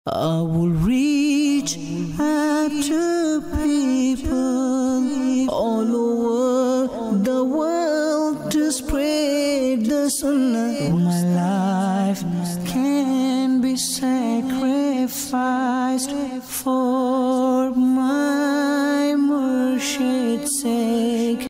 I will reach out to people all over the world to spread the sunnah. My life can be sacrificed for my murshid's sake.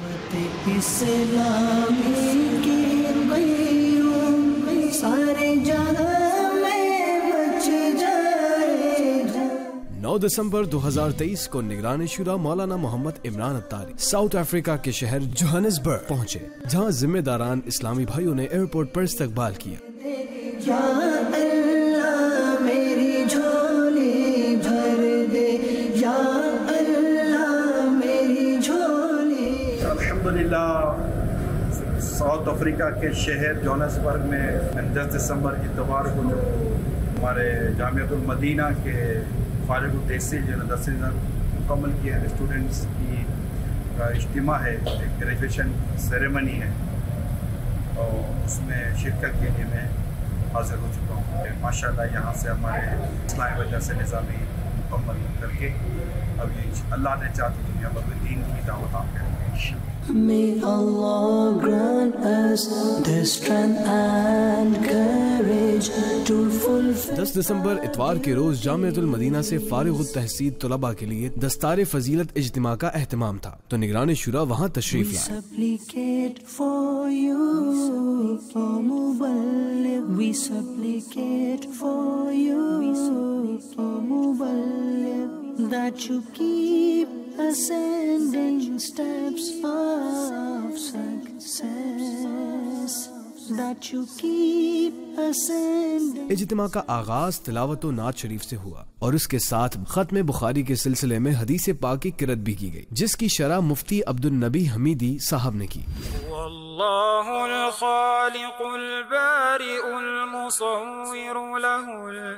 Islami ki qayyum sare jahan mein bach jayega. 9 دسمبر 2023 کو نگران شورا مولانا محمد عمران اتاری South Africa کے شہر Johannesburg پہنچے، جہاں ذمہ داران اسلامی بھائیوں نے ایئرپورٹ پر استقبال کیا۔ یا اللہ میری جھولی بھر دے، یا اللہ میری جھولی۔ الحمدللہ ساؤتھ افریقہ کے شہر جوہانسبرگ میں 10 دسمبر اتوار کو جو ہمارے جامعۃ المدینہ کے فارغ التحصیل جو 10 مکمل کیے ہیں اسٹوڈنٹس کی اجتماع ہے، ایک گریجویشن سیریمنی ہے، اور اس میں شرکت کے لیے میں حاضر ہو چکا ہوں۔ ماشاءاللہ یہاں سے ہمارے اسلامی وجہ سے نظامی مکمل کر کے اب یہ اللہ نے چاہتے دنیا بھر میں دین کی دعوت آپ کریں گے انشاءاللہ۔ May Allah grant us the strength and courage to fulfill. 10 دسمبر اتوار کے روز جامعۃ المدینہ سے فارغ التحصیل طلباء کے لیے دستار فضیلت اجتماع کا اہتمام تھا، تو نگران شورا وہاں تشریف لائے۔ Supplicate for you, O Muballigh. We supplicate for you, O Muballigh, that you keep ascending steps of success, that you keep ascending. اجتماع کا آغاز تلاوت و نعت شریف سے ہوا، اور اس کے ساتھ ختم بخاری کے سلسلے میں حدیث پاک کی قرأت بھی کی گئی، جس کی شرح مفتی عبدالنبی حمیدی صاحب نے کی۔ واللہ الخالق البارئ المصور له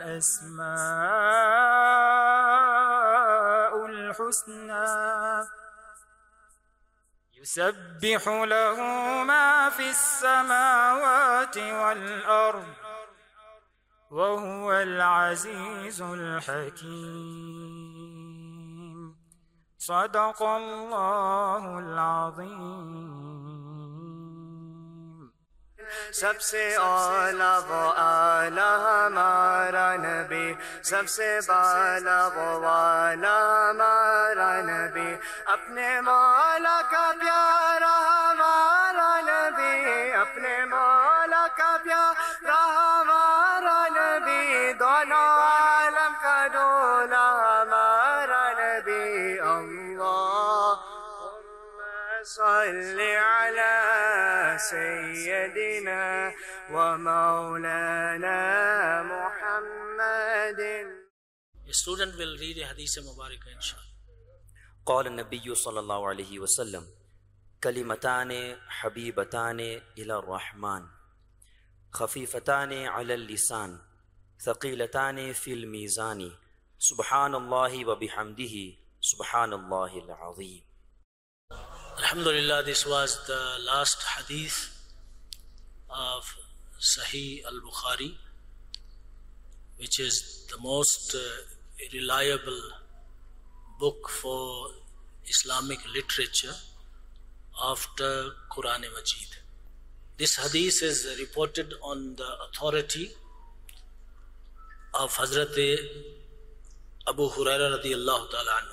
الاسماء الحسنى يسبح له ما في السماوات والأرض وهو العزيز الحكيم صدق الله العظيم۔ سب سے اعلیٰ وہ اعلیٰ ہمارا نبی، سب سے بالا وہ والا ہمارا نبی، اپنے مولا کا پیارا ہمارا نبی، اپنے مولا کا پیارا ہمارا نبی، دونوں عالم کا ڈولا ہمارا نبی۔ صل على سيدنا ومولانا محمد۔ A student will read a hadith mubarak inshallah. قال النبي صلى الله عليه وسلم كلمتان حبيبتان إلى الرحمن خفيفتان على اللسان ثقيلتان في الميزان سبحان الله وبحمده سبحان الله العظيم۔ Alhamdulillah, this was the last hadith of Sahih al-Bukhari, which is the most reliable book for Islamic literature after Quran Majid. This hadith is reported on the authority of Hazrat Abu Hurairah radiyallahu ta'ala anhu.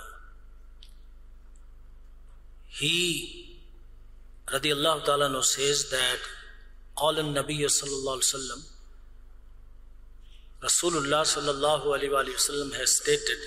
He radiyallahu ta'ala anhu says that قال النبي صلى الله عليه وسلم, Rasulullah sallallahu alaihi wasallam has stated,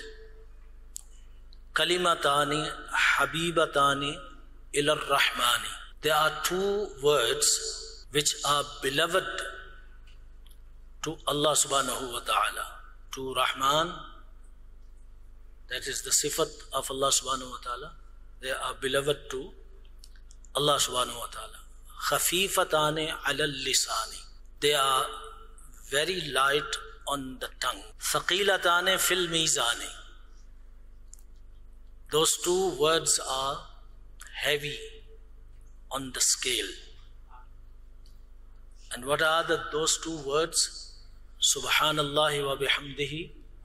kalimatani habibatani ila rahmani. There are two words which are beloved to Allah subhanahu wa ta'ala, to Rahman, that is the sifat of Allah subhanahu wa ta'ala. They are beloved to Allah subhanahu wa ta'ala. Khafifatani ala lisani. They are very light on the tongue. Thaqilatani fil mizani. Those two words are heavy on the scale. And what are those two words? Subhanallahi wa bihamdihi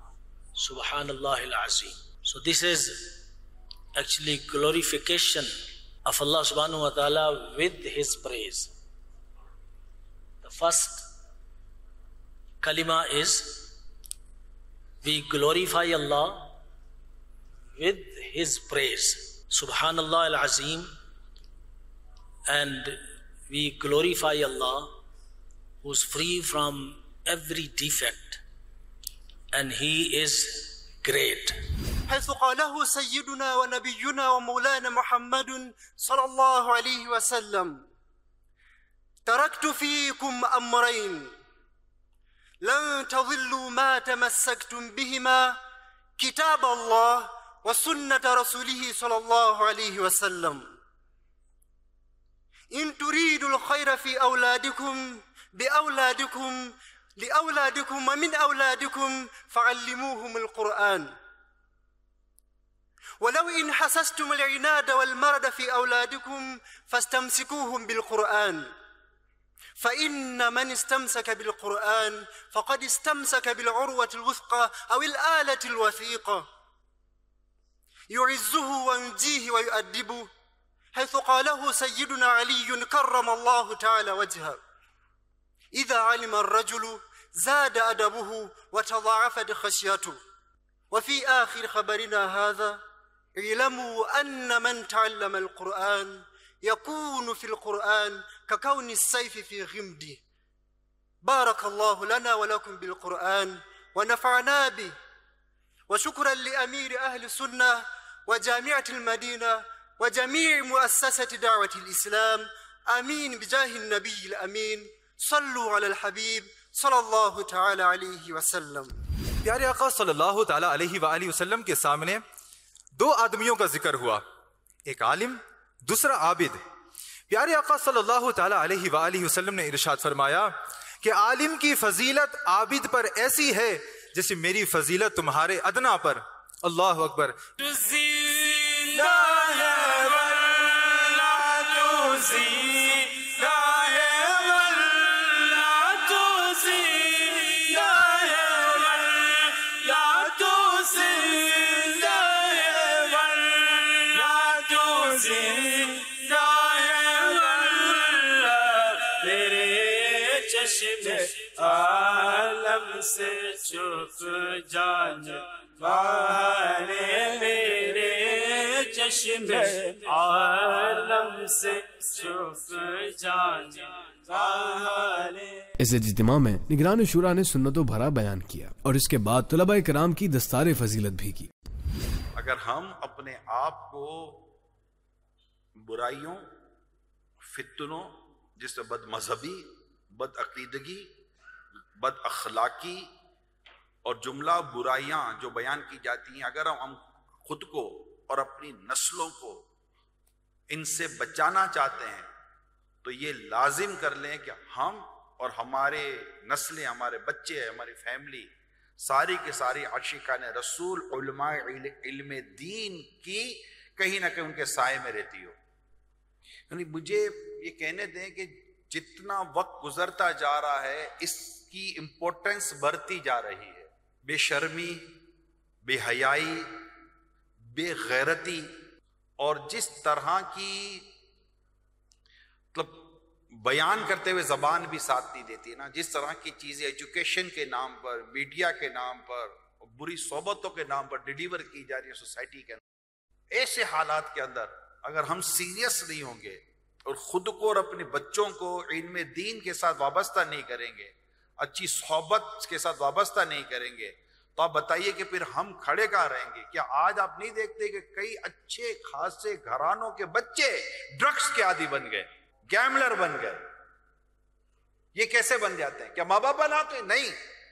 Subhanallah al-Azim. So this is actually glorification of Allah subhanahu wa ta'ala with his praise. The first kalima is we glorify Allah with his praise. Subhanallah al-Azim. And we glorify Allah who's free from every defect. And he is great. حيث قاله سيدنا ونبينا ومولانا محمد صلى الله عليه وسلم: تركت فيكم أمرين لن تضلوا ما تمسكتم بهما كتاب الله وسنة رسوله صلى الله عليه وسلم. إن تريدوا الخير في أولادكم بأولادكم لأولادكم ومن أولادكم فعلموهم القرآن. ولو إن حسستم العناد والمرض في أولادكم فاستمسكوهم بالقرآن. فإن من استمسك بالقرآن فقد استمسك بالعروة الوثقى أو الآلة الوثيقة. يعزه وينجيه ويؤدبه، حيث قاله سيدنا علي كرم الله تعالى وجهه: إذا علم الرجل زاد أدبه وتضاعفت خشيته. وفي آخر خبرنا هذا: اعلموا أن من تعلم القرآن يكون في القرآن ككون السيف في غمده. بارك الله لنا ولكم بالقرآن ونفعنا به. وشكرا لأمير أهل السنة وجامعة المدينة وجميع مؤسسة دعوة الإسلام. آمين بجاه النبي الأمين. صلوا على الحبيب صلی اللہ تعالی علیہ وسلم. پیارے آقا صلی اللہ تعالی علیہ وآلہ وسلم کے سامنے دو آدمیوں کا ذکر ہوا، ایک عالم، دوسرا عابد. پیارے آقا صلی اللہ تعالی علیہ وآلہ وسلم نے ارشاد فرمایا کہ عالم کی فضیلت عابد پر ایسی ہے جیسے میری فضیلت تمہارے ادنا پر. اللہ اکبر. عالم سے چھپ جانے والے میرے چشم عالم سے چھپ جانے والے. اس اجتماع میں نگران شورا نے سنت و بھرا بیان کیا اور اس کے بعد طلباء کرام کی دستار فضیلت بھی کی. اگر ہم اپنے آپ کو برائیوں، فتنوں، جس میں بد مذہبی، بد عقیدگی، بد اخلاقی اور جملہ برائیاں جو بیان کی جاتی ہیں، اگر ہم خود کو اور اپنی نسلوں کو ان سے بچانا چاہتے ہیں تو یہ لازم کر لیں کہ ہم اور ہمارے نسلیں، ہمارے بچے، ہماری فیملی ساری کے ساری عاشقان رسول، علماء علم دین کی کہیں نہ کہیں ان کے سائے میں رہتی ہو. یعنی مجھے یہ کہنے دیں کہ جتنا وقت گزرتا جا رہا ہے اس کی امپورٹنس بڑھتی جا رہی ہے. بے شرمی، بے حیائی، بے غیرتی اور جس طرح کی مطلب بیان کرتے ہوئے زبان بھی ساتھ نہیں دیتی ہے نا، جس طرح کی چیزیں ایجوکیشن کے نام پر، میڈیا کے نام پر، بری صحبتوں کے نام پر ڈیلیور کی جا رہی ہے سوسائٹی کے اندر. ایسے حالات کے اندر اگر ہم سیریس نہیں ہوں گے اور خود کو اور اپنے بچوں کو علم دین کے ساتھ وابستہ نہیں کریں گے، اچھی صحبت کے ساتھ وابستہ نہیں کریں گے، تو آپ بتائیے کہ پھر ہم کھڑے کہاں رہیں گے؟ کیا آج آپ نہیں دیکھتے کہ کئی اچھے خاصے گھرانوں کے بچے ڈرگس کے عادی بن گئے، گیملر بن گئے؟ یہ کیسے بن جاتے ہیں؟ کیا ماں باپ بناتے ہیں؟ نہیں.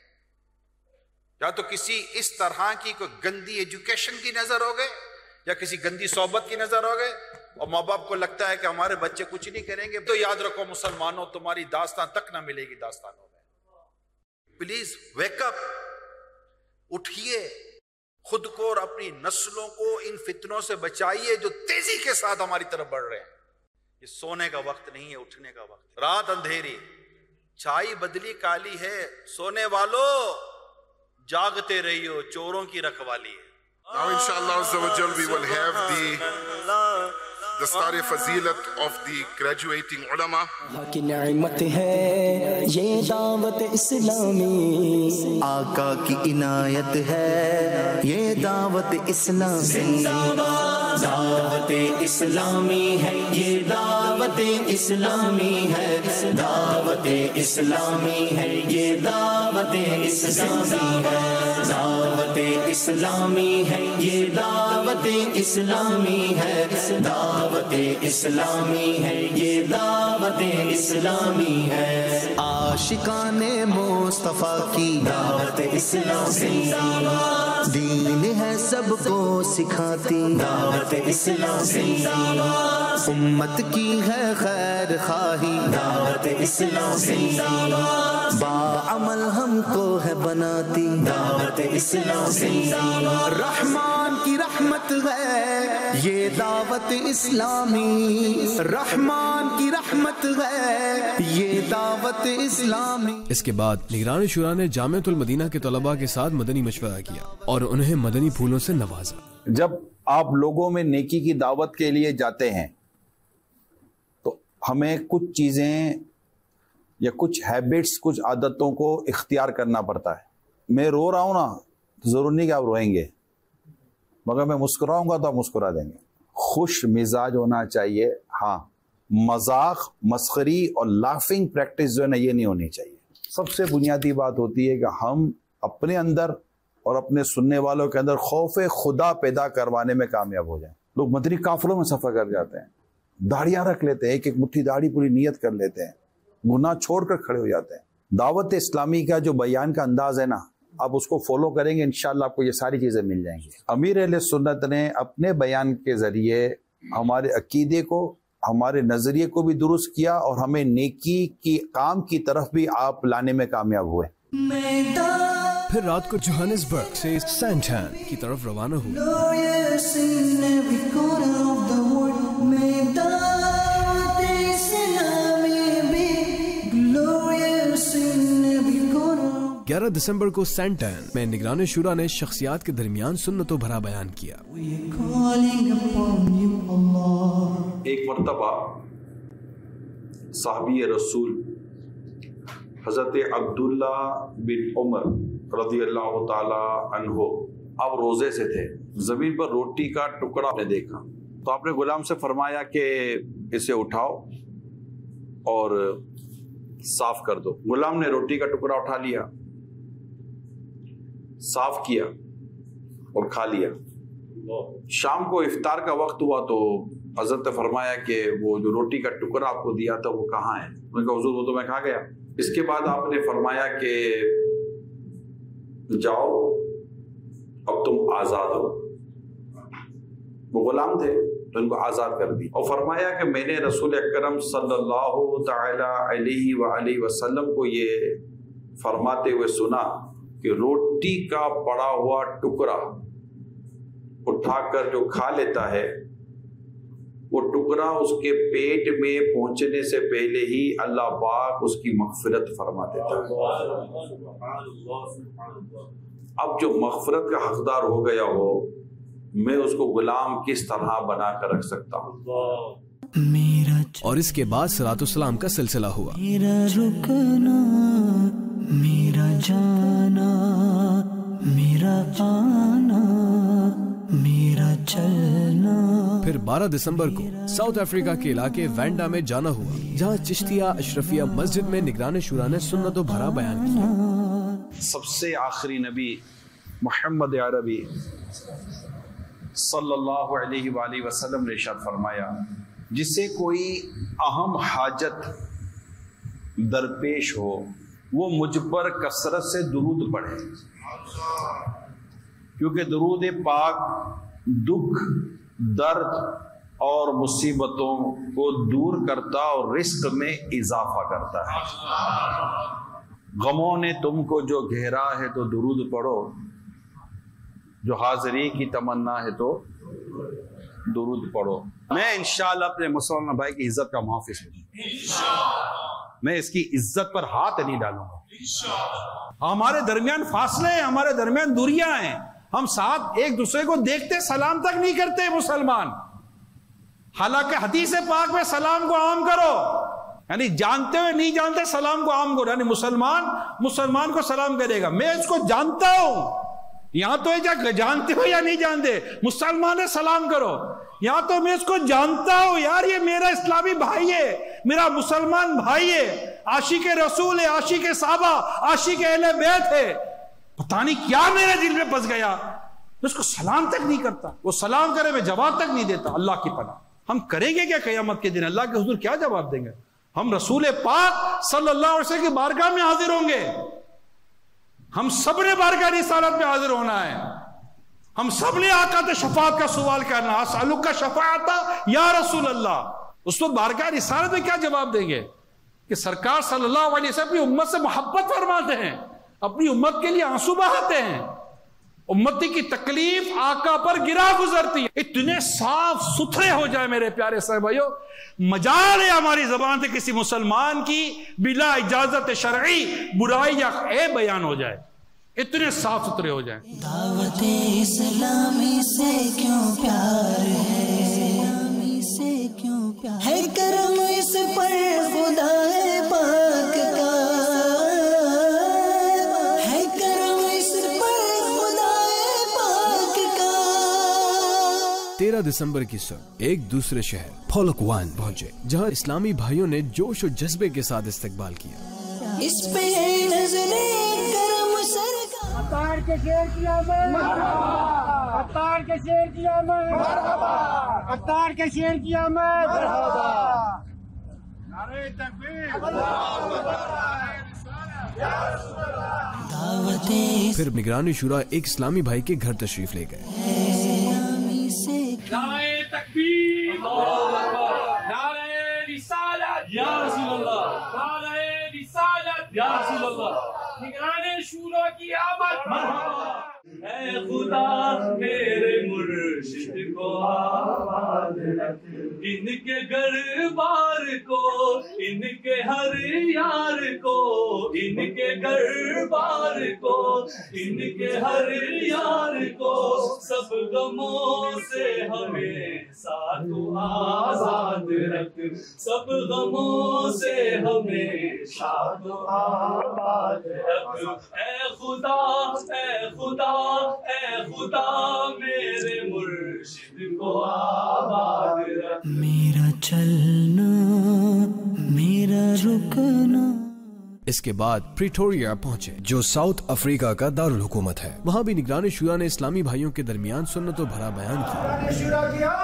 یا تو کسی اس طرح کی کوئی گندی ایجوکیشن کی نظر ہو گئے یا کسی گندی صحبت کی نظر ہو گئے، اور ماں باپ کو لگتا ہے کہ ہمارے بچے کچھ نہیں کریں گے. تو یاد رکھو مسلمانوں، تمہاری داستان تک نہ ملے گی داستانوں میں. پلیز ویک اپ، اٹھئے، خود کو اور اپنی نسلوں کو ان فتنوں سے بچائیے جو تیزی کے ساتھ ہماری طرف بڑھ رہے ہیں. یہ سونے کا وقت نہیں ہے، اٹھنے کا وقت. رات اندھیری، چھائی بدلی کالی ہے، سونے والو جاگتے رہیو چوروں کی رکھوالی ہے. Now inshallah azza wa jal we will have the star fazilat of the graduating ulama. کی نعمت ہے یہ دعوت اسلامی, آقا کی عنایت ہے یہ دعوت اسلامی, دعوت اسلامی ہے یہ دعوت اسلامی ہے, دعوت اسلامی ہے یہ دعوت اسلامی ہے, دعوت اسلامی ہے یہ دعوت اسلامی ہے, دعوت اسلامی ہے یہ دعوت اسلامی ہے, عاشقان مصطفیٰ کی دعوت اسلامی, دین ہے سب کو سکھاتی دعوت اسلامی, امت کی ہے خیر خواہی دعوت اسلامی, باعمل ہم کو ہے بناتی دعوت اسلامی, رحمان کی رحمت ہے یہ دعوت اسلامی, رحمان کی رحمت ہے یہ دعوت اسلامی. اس کے بعد نگران شورا نے جامعۃ المدینہ کے طلباء کے ساتھ مدنی مشورہ کیا اور انہیں مدنی پھولوں سے نوازا. جب آپ لوگوں میں نیکی کی دعوت کے لیے جاتے ہیں تو ہمیں کچھ چیزیں یا کچھ ہیبٹس, کچھ عادتوں کو اختیار کرنا پڑتا ہے. میں رو رہا ہوں نا تو ضرور نہیں کہ آپ روئیں گے, مگر میں مسکراؤں گا تو آپ مسکرا دیں گے. خوش مزاج ہونا چاہیے. ہاں, مذاق, مسخری اور لافنگ پریکٹس جو ہے نا یہ نہیں ہونی چاہیے. سب سے بنیادی بات ہوتی ہے کہ ہم اپنے اندر اور اپنے سننے والوں کے اندر خوف خدا پیدا کروانے میں کامیاب ہو جائیں. لوگ مدنی قافلوں میں سفر کر جاتے ہیں, داڑیاں رکھ لیتے ہیں, ایک ایک مٹھی داڑھی پوری نیت کر لیتے ہیں, گناہ چھوڑ کر کھڑے ہو جاتے ہیں. دعوت اسلامی کا جو بیان کا انداز ہے نا, آپ اس کو فالو کریں گے انشاءاللہ آپ کو یہ ساری چیزیں مل جائیں گی. امیر اہل سنت نے اپنے بیان کے ذریعے ہمارے عقیدے کو, ہمارے نظریے کو بھی درست کیا اور ہمیں نیکی کی کام کی طرف بھی آپ لانے میں کامیاب ہوئے. پھر رات کو جوہانسبرگ سے سینٹان کی طرف روانہ ہوئے. گیارہ دسمبر کو سینٹان میں نگران شورا نے شخصیات کے درمیان سنتوں بھرا بیان کیا. ایک مرتبہ صحابی رسول حضرت عبداللہ بن عمر رضی اللہ تعالی عنہ اب روزے سے تھے. زمین پر روٹی کا ٹکڑا نے دیکھا تو آپ نے غلام سے فرمایا کہ اسے اٹھاؤ اور صاف کر دو. غلام نے روٹی کا ٹکڑا اٹھا لیا, صاف کیا اور کھا لیا. شام کو افطار کا وقت ہوا تو حضرت نے فرمایا کہ وہ جو روٹی کا ٹکڑا آپ کو دیا تھا وہ کہاں ہے؟ انہوں نے کہا حضور وہ تو میں کھا گیا. اس کے بعد آپ نے فرمایا کہ جاؤ اب تم آزاد ہو. وہ غلام تھے تو ان کو آزاد کر دی اور فرمایا کہ میں نے رسول اکرم صلی اللہ تعالی علیہ وآلہ وسلم کو یہ فرماتے ہوئے سنا کہ روٹی کا پڑا ہوا ٹکڑا اٹھا کر جو کھا لیتا ہے وہ ٹکڑا اس کے پیٹ میں پہنچنے سے پہلے ہی اللہ پاک اس کی مغفرت فرما دیتا ہے. اب جو مغفرت کا حقدار ہو گیا ہو, میں اس کو غلام کس طرح بنا کر رکھ سکتا ہوں. اور اس کے بعد صلاۃ السلام کا سلسلہ ہوا. میرا رکنا, میرا جانا, میرا آنا, میرا چلنا. پھر 12 دسمبر کو ساؤتھ افریقہ کے علاقے وینڈا میں جانا ہوا, جہاں چشتیہ اشرفیہ مسجد میں نگران شورا نے سنتوں بھرا بیان کیا. سب سے آخری نبی محمد عربی صلی اللہ علیہ وآلہ وسلم نے ارشاد فرمایا, جسے کوئی اہم حاجت درپیش ہو وہ مجھ پر کثرت سے درود پڑھے, کیونکہ درود پاک دکھ, درد اور مصیبتوں کو دور کرتا اور رزق میں اضافہ کرتا ہے. غموں نے تم کو جو گھیرا ہے تو درود پڑھو, جو حاضری کی تمنا ہے تو درود پڑھو. میں انشاءاللہ اپنے مسلمان بھائی کی عزت کا محافظ ہوں. میں اس کی عزت پر ہاتھ نہیں ڈالوں گا. ہمارے درمیان فاصلے ہیں, ہمارے درمیان دوریاں ہیں, ہم ساتھ ایک دوسرے کو دیکھتے سلام تک نہیں کرتے مسلمان. حالانکہ حدیث پاک میں سلام کو عام کرو, یعنی جانتے ہوئے نہیں جانتے سلام کو عام کرو. یعنی مسلمان کو سلام کرے گا, میں اس کو جانتا ہوں, یہاں تو جانتے ہو یا نہیں جانتے, مسلمان ہے سلام کرو. یہاں تو میں اس کو جانتا ہوں, یار یہ میرا اسلامی بھائی ہے, میرا مسلمان بھائی ہے, عاشق رسول ہے, عاشق صحابہ, عاشق اہل بیت ہے. پتہ نہیں کیا میرے دل میں پس گیا, میں اس کو سلام تک نہیں کرتا. وہ سلام کرے میں جواب تک نہیں دیتا. اللہ کی پناہ, ہم کریں گے کیا قیامت کے دن؟ اللہ کے حضور کیا جواب دیں گے؟ ہم رسول پاک صلی اللہ علیہ وسلم کی بارگاہ میں حاضر ہوں گے. ہم سب نے بارگاہ رسالت میں حاضر ہونا ہے. ہم سب نے آقا سے شفاعت کا سوال کرنا, اسالک کا شفاعت یا رسول اللہ. اس وقت بارگاہ رسالت میں کیا جواب دیں گے کہ سرکار صلی اللہ علیہ وسلم اپنی امت سے محبت فرماتے ہیں, اپنی امت کے لیے آنسو بہاتے ہیں, امتی کی تکلیف آقا پر گرا گزرتی ہے. اتنے صاف ستھرے ہو جائے میرے پیارے صاحبائیو, مجال ہے ہماری زبان سے کسی مسلمان کی بلا اجازت شرعی برائی یا عیب بیان ہو جائے, اتنے صاف ستھرے ہو جائیں. دعوت اسلامی سے کیوں پیار ہے, اسلامی سے کیوں پیار ہے, کرم اس پر خدا پاک کا, ہے کرم اس پر خدا پاک کا. 13 دسمبر کی صبح ایک دوسرے شہر پولکوان پہنچے, جہاں اسلامی بھائیوں نے جوش و جذبے کے ساتھ استقبال کیا. اس پہ نظریں کرم سرکار, اطار کے شیر کی آمد, اطار کے شیر کی آمد, اطار کے شیر کی آمد. نعرہ تکبیر, پھر نگران شورا ایک اسلامی بھائی کے گھر تشریف لے گئے. نعرہ تکبیر, نعرہ رسالت یا رسول اللہ, نعرہ رسالت یا رسول اللہ. نگران شورا کی آمد مرحبا. اے خدا میرے مرشد کو آباد رکھ, ان کے گھر بار کو, ان کے ہر یار کو, ان کے گھر بار کو, ان کے ہر یار کو, سب غموں سے ہمیں ساتھ آزاد رکھ, سب غموں سے ہمیں ساتھ آباد رکھ. اے خدا, اے خدا, اے خدا میرے مرشد کو آباد رکھ. میرا چلنا, میرا رکنا. اس کے بعد پریٹوریا پہنچے, جو ساؤتھ افریقہ کا دارالحکومت ہے. وہاں بھی نگران شورا نے اسلامی بھائیوں کے درمیان سنت و بھرا بیان کیا.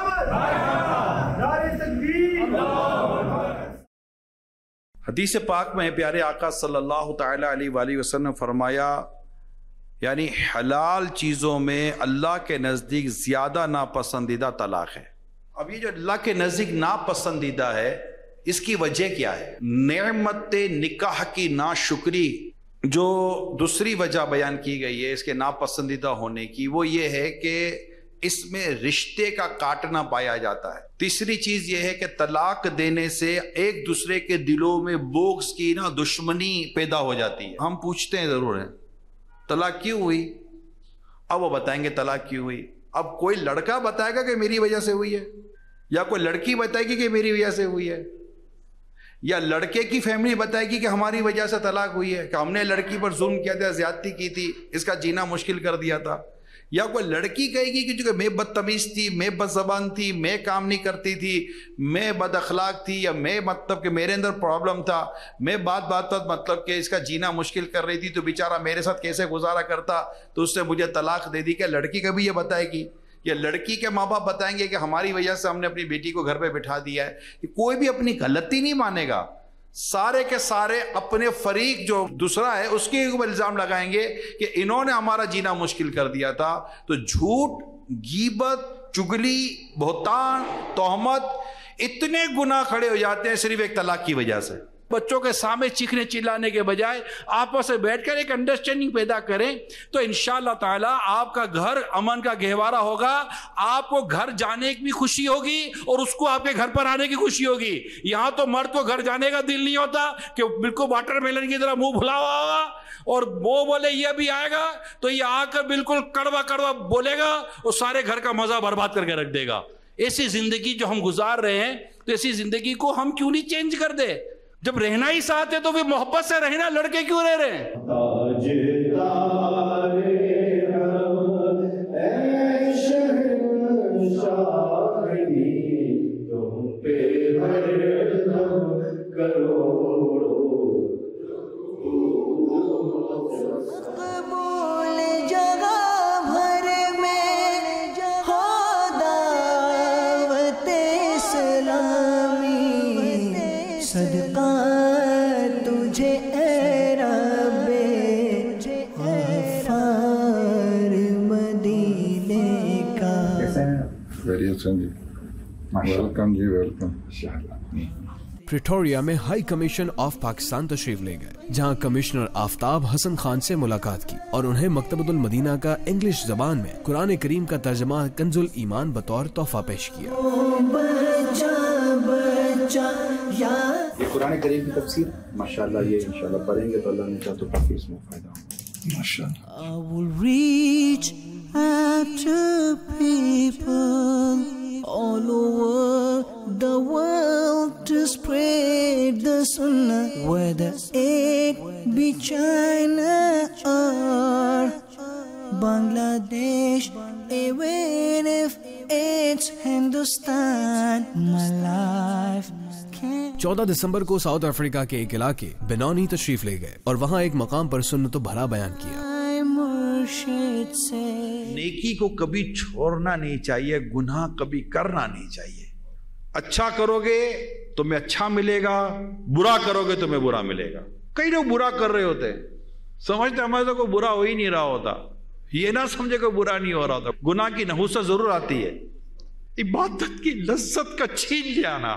حدیث پاک میں پیارے آقا صلی اللہ تعالی علیہ وآلہ وسلم نے فرمایا, یعنی حلال چیزوں میں اللہ کے نزدیک زیادہ ناپسندیدہ طلاق ہے. اب یہ جو اللہ کے نزدیک ناپسندیدہ ہے, اس کی وجہ کیا ہے؟ نعمت نکاح کی ناشکری جو دوسری وجہ بیان کی گئی ہے اس کے ناپسندیدہ ہونے کی, وہ یہ ہے کہ اس میں رشتے کا کاٹنا پایا جاتا ہے. تیسری چیز یہ ہے کہ طلاق دینے سے ایک دوسرے کے دلوں میں بغض کی دشمنی پیدا ہو جاتی ہے. ہم پوچھتے ہیں ضرور ہیں طلاق کیوں ہوئی, اب وہ بتائیں گے طلاق کیوں ہوئی. اب کوئی لڑکا بتائے گا کہ میری وجہ سے ہوئی ہے, یا کوئی لڑکی بتائے گی کہ میری وجہ سے ہوئی ہے, یا لڑکے کی فیملی بتائے گی کہ ہماری وجہ سے طلاق ہوئی ہے, کہ ہم نے لڑکی پر ظلم کیا تھا, زیادتی کی تھی, اس کا جینا مشکل کر دیا تھا. یا کوئی لڑکی کہے گی کہ چونکہ میں بدتمیز تھی, میں بد زبان تھی, میں کام نہیں کرتی تھی, میں بد اخلاق تھی, یا میں مطلب کہ میرے اندر پرابلم تھا, میں بات پر مطلب کہ اس کا جینا مشکل کر رہی تھی, تو بیچارہ میرے ساتھ کیسے گزارا کرتا, تو اس نے مجھے طلاق دے دی. کہ لڑکی کبھی یہ بتائے گی؟ یا لڑکی کے ماں باپ بتائیں گے کہ ہماری وجہ سے ہم نے اپنی بیٹی کو گھر پہ بٹھا دیا ہے؟ کوئی بھی اپنی غلطی نہیں مانے گا. سارے کے سارے اپنے فریق جو دوسرا ہے اس کے اوپر الزام لگائیں گے کہ انہوں نے ہمارا جینا مشکل کر دیا تھا. تو جھوٹ, غیبت, چگلی, بہتان, تہمت, اتنے گناہ کھڑے ہو جاتے ہیں صرف ایک طلاق کی وجہ سے. بچوں کے سامنے چیخنے چلانے کے بجائے آپس میں بیٹھ کر ایک انڈرسٹینڈنگ پیدا کریں تو انشاءاللہ تعالی آپ کا گھر امن کا گہوارہ ہوگا. آپ کو گھر جانے کی بھی خوشی ہوگی اور اس کو آپ کے گھر پر آنے کی خوشی ہوگی. یہاں تو مرد کو گھر جانے کا دل نہیں ہوتا کہ بالکل واٹر میلن کی طرح منہ بھلا ہوا ہوگا اور وہ بولے یہ بھی آئے گا تو یہ آ کر بالکل کڑوا کڑوا بولے گا اور سارے گھر کا مزہ برباد کر کے رکھ دے گا. ایسی زندگی جو ہم گزار رہے ہیں تو ایسی زندگی کو ہم کیوں نہیں چینج کر دے؟ جب رہنا ہی ساتھ ہے تو پھر محبت سے رہنا، لڑکے کیوں رہ رہے ہیں؟ پریٹوریا میں ہائی کمیشن آف پاکستان تشریف لے گئے، جہاں کمشنر آفتاب حسن خان سے ملاقات کی اور انہیں مکتبۃ المدینہ کا انگلش زبان میں قرآن کریم کا ترجمہ کنز الایمان بطور تحفہ پیش کیا. یہ قرآن کریم کی تفسیر ماشاءاللہ یہ انشاءاللہ پڑھیں گے تو اللہ نے چاہا تو کافی اس میں فائدہ ہوگا ماشاءاللہ. I will reach out to people all over the world to spread the sunnah, whether it be China or Bangladesh, even if it's Hindustan, my life. 14 دسمبر کو ساؤتھ افریقہ کے ایک علاقے بنونی تشریف لے گئے اور وہاں ایک مقام پر سنت و بھلا بیان کیا. نیکی کو کبھی چھوڑنا نہیں چاہیے، گناہ کبھی کرنا نہیں چاہیے. اچھا کرو گے تمہیں اچھا ملے گا، برا کرو گے تمہیں برا ملے گا. کئی لوگ برا کر رہے ہوتے ہیں، سمجھتے ہمارے تو کوئی برا ہو ہی نہیں رہا ہوتا. یہ نہ سمجھے کوئی برا نہیں ہو رہا ہوتا. گناہ کی نحوست ضرور آتی ہے. عبادت کی لذت کا چھین جانا.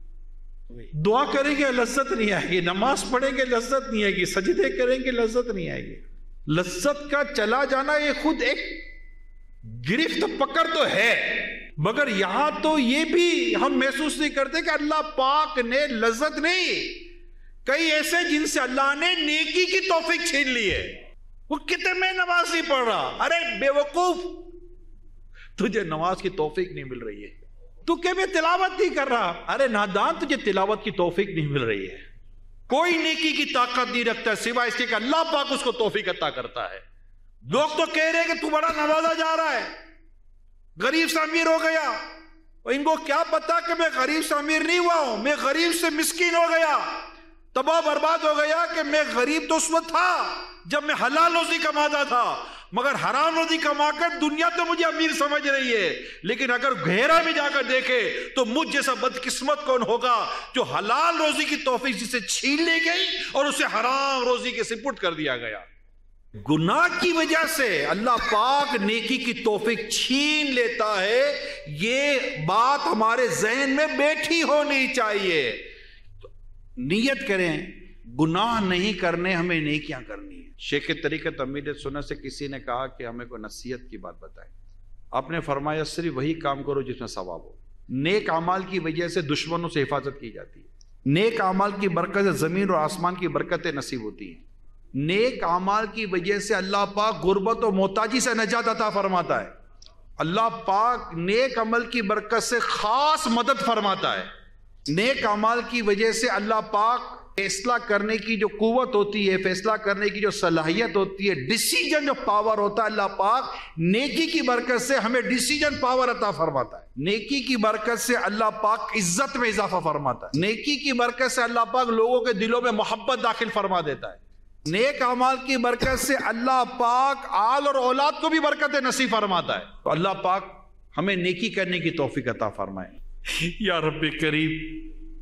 دعا کریں گے لذت نہیں آئے گی، نماز پڑھیں گے لذت نہیں آئے گی، سجدے کریں گے لذت نہیں آئے گی. لذت کا چلا جانا یہ خود ایک گرفت پکڑ تو ہے، مگر یہاں تو یہ بھی ہم محسوس نہیں کرتے کہ اللہ پاک نے لذت نہیں. کئی ایسے جن سے اللہ نے نیکی کی توفیق چھین لی ہے. وہ کتنے میں نماز نہیں پڑھ رہا. ارے بے وقوف، تجھے نماز کی توفیق نہیں مل رہی ہے. تو کہ میں تلاوت نہیں کر رہا. ارے نادان، تجھے تلاوت کی توفیق نہیں مل رہی ہے. کوئی نیکی کی طاقت نہیں رکھتا سوائے اس کے کہ اللہ پاک اس کو توفیق عطا کرتا ہے. لوگ تو کہہ رہے ہیں کہ تو بڑا نوازا جا رہا ہے، غریب سے امیر ہو گیا. ان کو کیا پتا کہ میں غریب سے امیر نہیں ہوا ہوں، میں غریب سے مسکین ہو گیا، تباہ برباد ہو گیا. کہ میں غریب تو اس وقت تھا جب میں حلال روزی کماتا تھا، مگر حرام روزی کما کر دنیا تو مجھے امیر سمجھ رہی ہے. لیکن اگر گہرا میں جا کر دیکھے تو مجھ جیسا بدقسمت کون ہوگا جو حلال روزی کی توفیق جسے چھین لی گئی اور اسے حرام روزی کے سپرد کر دیا گیا. گناہ کی وجہ سے اللہ پاک نیکی کی توفیق چھین لیتا ہے. یہ بات ہمارے ذہن میں بیٹھی ہونی چاہیے. نیت کریں گناہ نہیں کرنے، ہمیں نیکیاں کرنی ہے. شیخ طریقت امیر سنت سے کسی نے کہا کہ ہمیں کوئی نصیحت کی بات بتائیں. آپ نے فرمایا صرف وہی کام کرو جس میں ثواب ہو. نیک اعمال کی وجہ سے دشمنوں سے حفاظت کی جاتی ہے. نیک اعمال کی برکت سے زمین اور آسمان کی برکتیں نصیب ہوتی ہیں. نیک اعمال کی وجہ سے اللہ پاک غربت و محتاجی سے نجات عطا فرماتا ہے. اللہ پاک نیک عمل کی برکت سے خاص مدد فرماتا ہے. نیک اعمال کی وجہ سے اللہ پاک فیصلہ کرنے کی جو قوت ہوتی ہے، فیصلہ کرنے کی جو صلاحیت ہوتی ہے، ڈیسیجن جو پاور ہوتا ہے، اللہ پاک نیکی کی برکت سے ہمیں ڈیسیجن پاور عطا فرماتا ہے. نیکی کی برکت سے اللہ پاک عزت میں اضافہ فرماتا ہے. نیکی کی برکت سے اللہ پاک لوگوں کے دلوں میں محبت داخل فرما دیتا ہے. نیک اعمال کی برکت سے اللہ پاک آل اور اولاد کو بھی برکت نصیب فرماتا ہے. تو اللہ پاک ہمیں نیکی کرنے کی توفیق عطا فرمائے. یا رب کریم،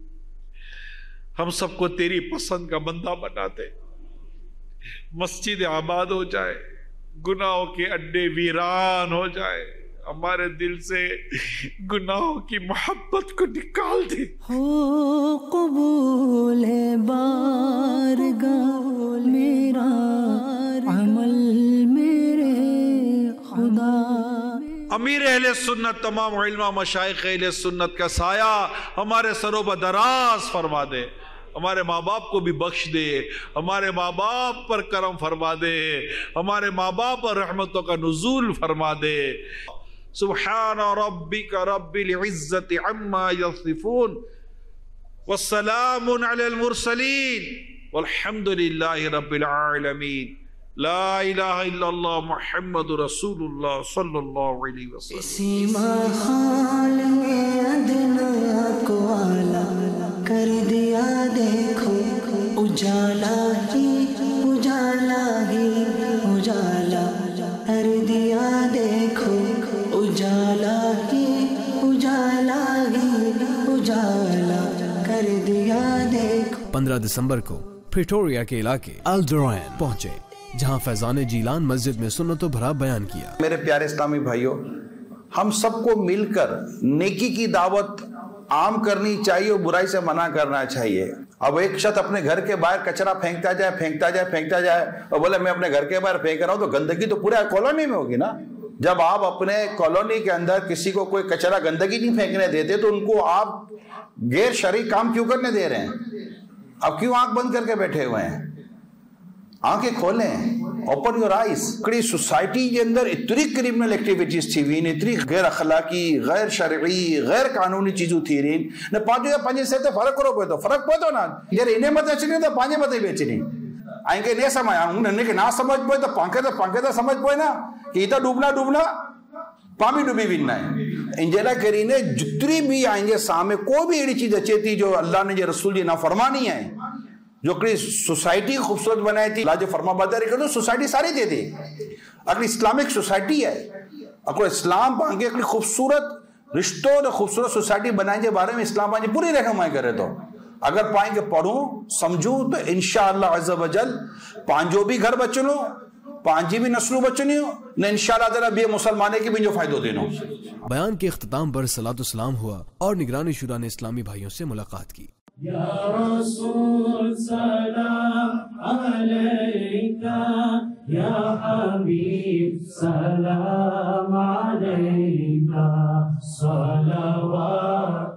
ہم سب کو تیری پسند کا بندہ بنا دے. مسجد آباد ہو جائے، گناہوں کے اڈے ویران ہو جائے، ہمارے دل سے گناہوں کی محبت کو نکال دے. ہو قبول بارگاہ میرا عمل میرے خدا. امیر اہل سنت تمام علماء مشائخ اہل سنت کا سایہ ہمارے سروں پر دراز فرما دے. ہمارے ماں باپ کو بھی بخش دے. ہمارے ماں باپ پر کرم فرما دے. ہمارے ماں باپ پر رحمتوں کا نزول فرما دے. سبحان ربک رب العزت عما یصفون والسلام علی المرسلین والحمد للہ رب العالمین. لا الہ الا اللہ محمد رسول اللہ صلی اللہ علیہ وسلم. سیما خال میں ادنا کو آلہ کر دیا دیکھو اجالا ہی اجالا ہی اجالا کر دیا دیکھو اجالا ہی اجالا ہی اجالا کر دیا دیکھو. 15 دسمبر کو پریٹوریا کے علاقے الڈوران پہنچے جہاں فیضان جیلان مسجد میں سنت و بھرا بیان کیا. میرے پیارے اسلامی بھائیوں، ہم سب کو مل کر نیکی کی دعوت عام کرنی چاہیے اور برائی سے منع کرنا چاہیے. اب ایک شخص اپنے گھر کے باہر کچرا پھینکتا جائے اور بولے میں اپنے گھر کے باہر پھینک رہا ہوں، تو گندگی تو پورے کالونی میں ہوگی نا. جب آپ اپنے کالونی کے اندر کسی کو کوئی کچرا گندگی نہیں پھینکنے دیتے تو ان کو آپ غیر شرعی کام کیوں کرنے دے رہے ہیں؟ اب کیوں آنکھ بند کر کے بیٹھے ہوئے ہیں؟ آنکھیں کھولیں، اوپن یور آئیز. کڑی سوسائٹی کے اندر اتنی کرمنل ایکٹیویٹیز تھی وین، اتنی غیر اخلاقی، غیر شرعی، غیر قانونی چیزوں تھی رین. نہ پانچوں یا پانچ سے فرق کرو پہ تو فرق پہ نہ یار انہیں مت اچنی تو پانچ مت بیچنی آئیں گے نہیں سمجھ آؤں کہ نہ سمجھ پوئے تو پانکھے تو سمجھ پوئے نا کہ اتنا ڈوبنا پامی ڈوبی بننا ہے. انجیلا کیری نے جتنی بھی آئیں گے سامنے کوئی بھی ایڑی چیز اچھی تھی جو اللہ نے جو رسول جی نافرمانی ہے، جو کڑی سوسائٹی خوبصورت بنائی تھی، اللہ جو فرما برداری کر دو سوسائٹی ساری دے دی. اگر اسلامک سوسائٹی ہے، اگر اسلام پانگے اگر خوبصورت رشتوں اور خوبصورت سوسائٹی بنائیں کے بارے میں اسلام پانگے پوری رہنمائی کرے تو اگر پائیں گے پڑھوں سمجھوں تو انشاءاللہ عز و جل پانچوں بھی گھر بچنوں پانچی بھی نسلوں بچنی ہو نہ انشاءاللہ تعالیٰ بھی مسلمانے کی بھی جو فائدہ دینوں. بیان کے اختتام پر صلاۃ السلام ہوا اور نگران شورا نے اسلامی بھائیوں سے ملاقات کی. یا رسول سلام علیکہ، یا حبیب سلام علیکہ، صلوات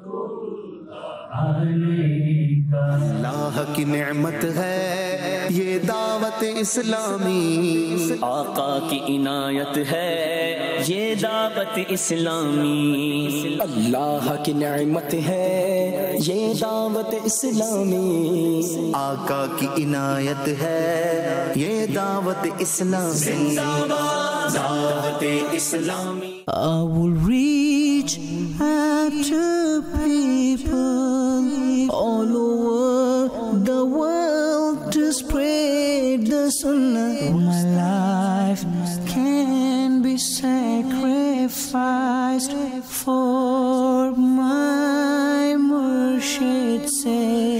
اللہ کی نعمت ہے یہ دعوت اسلامی، آقا کی عنایت ہے یہ دعوت اسلامی. اللہ کی نعمت ہے یہ دعوت اسلامی، آقا کی عنایت ہے یہ دعوت اسلامی، دعوت اسلامی. I will reach out to people all over the world to spread the sunnah. My life can be sacrificed for my Murshid's sake.